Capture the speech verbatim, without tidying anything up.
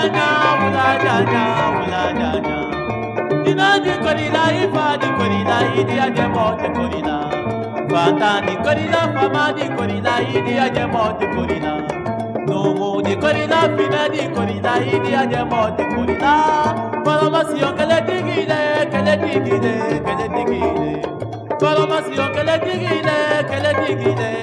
janya, ula janya, ula janya. Ina di korila, ifa di korila, idi ajemo di korila. Fata di korila, fama di korila, idi ajemo di korila. Nomo di korila, fina di korila, idi ajemo di korila. Palomasiyo kele digile, kele digile, kele digile. Palomasiyo kele digile, kele digile.